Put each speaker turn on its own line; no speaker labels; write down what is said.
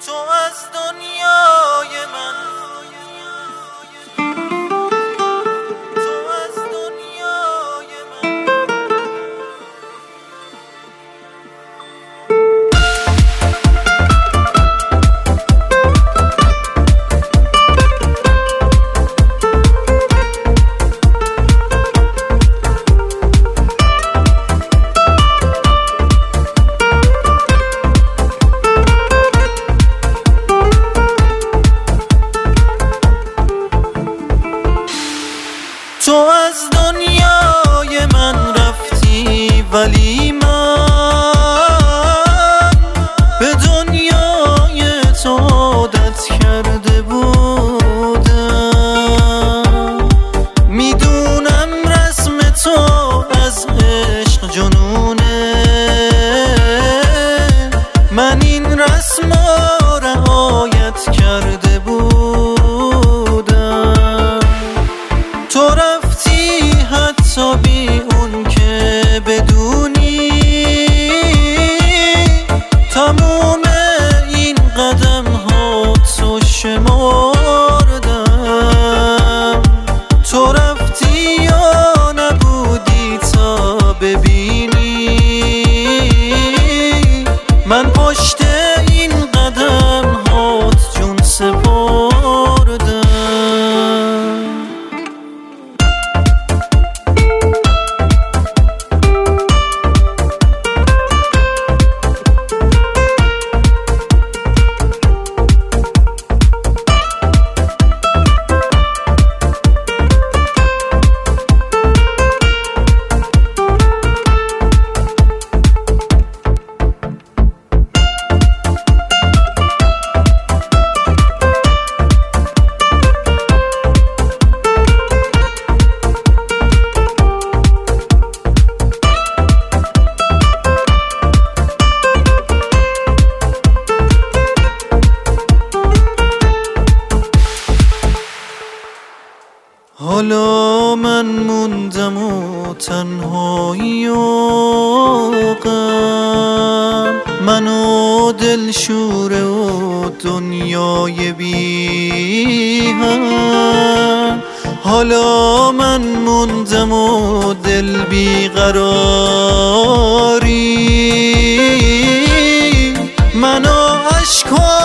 تو از دنیای من، تو از دنیای من. تو از دنیای من رفتی ولی من به دنیای تو عادت کرده بودم. میدونم رسم تو از عشق جنونه، من این رسم را رعایت کرده بودم. تو رفتی حتی بی اون که بدونی تموم این قدم ها تو شمردم. تو رفتی یا نبودی تا ببینی من پشت این قدم هات جون سپردم. حالا من موندم و تنهایی و غم، من و دلشوره و دنیای بی هم. حالا من موندم و دل بی قراری، من و اشکا